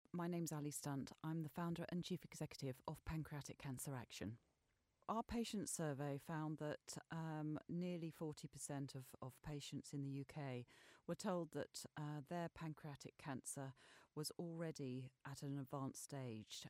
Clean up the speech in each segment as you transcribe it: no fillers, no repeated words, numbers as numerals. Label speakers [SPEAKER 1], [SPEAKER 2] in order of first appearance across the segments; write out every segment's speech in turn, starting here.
[SPEAKER 1] My name's Ali Stunt. I'm the founder and chief executive of Pancreatic Cancer Action. Our patient survey found that nearly 40% of patients in the UK were told that their pancreatic cancer was already at an advanced stage,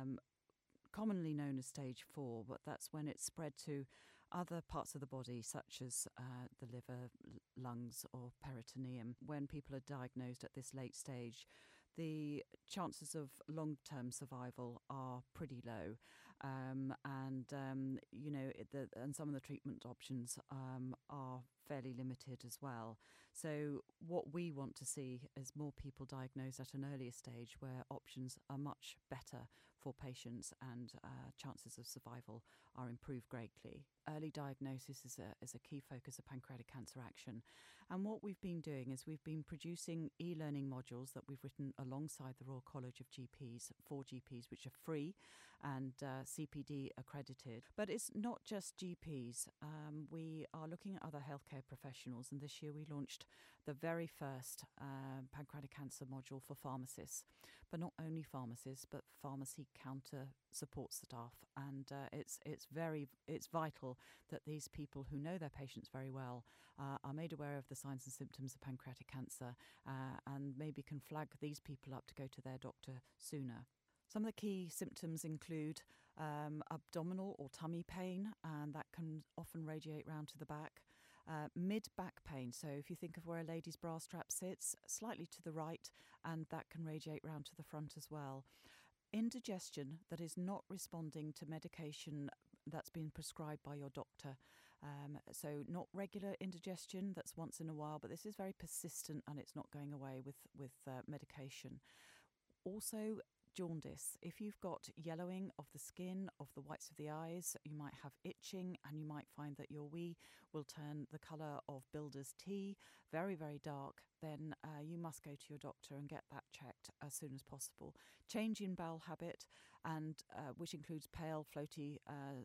[SPEAKER 1] commonly known as stage 4, but that's when it's spread to other parts of the body, such as the liver, lungs, or peritoneum. When people are diagnosed at this late stage, the chances of long-term survival are pretty low, and some of the treatment options are fairly limited as well. So what we want to see is more people diagnosed at an earlier stage where options are much better for patients and chances of survival are improved greatly. Early diagnosis is a key focus of Pancreatic Cancer Action. And what we've been doing is we've been producing e-learning modules that we've written alongside the Royal College of GPs, for GPs, which are free and CPD accredited. But it's not just GPs. We are looking at other healthcare professionals, and this year we launched the very first pancreatic cancer module for pharmacists. But not only pharmacists, but pharmacy counter support staff, and it's vital that these people who know their patients very well are made aware of the signs and symptoms of pancreatic cancer and maybe can flag these people up to go to their doctor sooner. Some of the key symptoms include abdominal or tummy pain, and that can often radiate round to the back. Mid-back pain, so if you think of where a lady's bra strap sits, slightly to the right, and that can radiate round to the front as well. Indigestion that is not responding to medication that's been prescribed by your doctor. So not regular indigestion that's once in a while, but this is very persistent and it's not going away with medication. Also, jaundice. If you've got yellowing of the skin, of the whites of the eyes, you might have itching, and you might find that your wee will turn the colour of builder's tea, very, very dark, then you must go to your doctor and get that checked as soon as possible. Change in bowel habit, and which includes pale, floaty,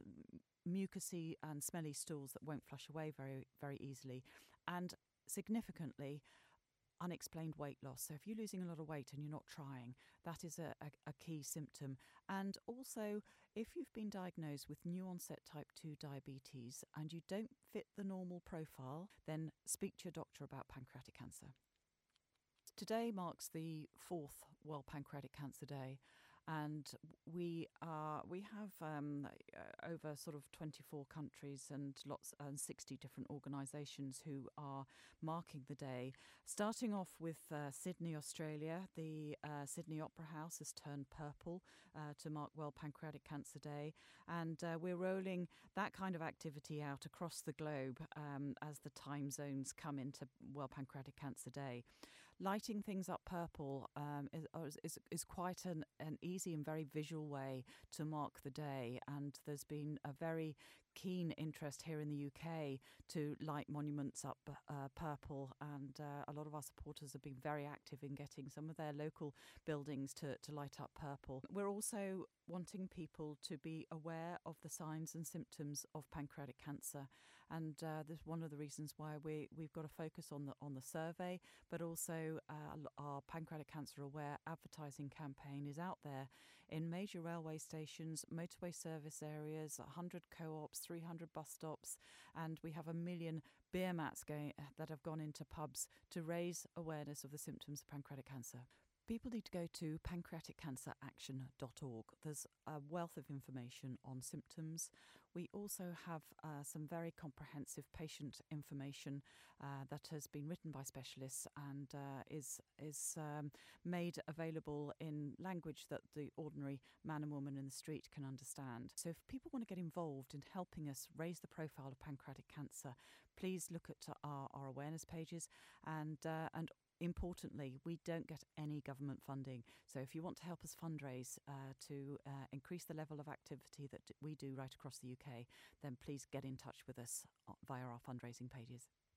[SPEAKER 1] mucousy and smelly stools that won't flush away very, very easily. And significantly, unexplained weight loss. So if you're losing a lot of weight and you're not trying, that is a key symptom. And also, if you've been diagnosed with new onset type 2 diabetes and you don't fit the normal profile, then speak to your doctor about pancreatic cancer. Today marks the 4th World Pancreatic Cancer Day, and we have over sort of 24 countries and 60 different organisations who are marking the day. Starting off with Sydney, Australia, the Sydney Opera House has turned purple to mark World Pancreatic Cancer Day, and we're rolling that kind of activity out across the globe as the time zones come into World Pancreatic Cancer Day. Lighting things up purple is quite an easy and very visual way to mark the day, and there's been a very keen interest here in the UK to light monuments up purple, and a lot of our supporters have been very active in getting some of their local buildings to light up purple. We're also wanting people to be aware of the signs and symptoms of pancreatic cancer, and this is one of the reasons why we've got a focus on the survey, but also our Pancreatic Cancer Aware advertising campaign is out there in major railway stations, motorway service areas, 100 co-ops, 300 bus stops, and we have 1 million beer mats that have gone into pubs to raise awareness of the symptoms of pancreatic cancer. People need to go to pancreaticcanceraction.org. There's a wealth of information on symptoms. We also have some very comprehensive patient information that has been written by specialists and is made available in language that the ordinary man and woman in the street can understand. So if people want to get involved in helping us raise the profile of pancreatic cancer, please look at our awareness pages, and importantly, we don't get any government funding. So if you want to help us fundraise to increase the level of activity that we do right across the UK, then please get in touch with us via our fundraising pages.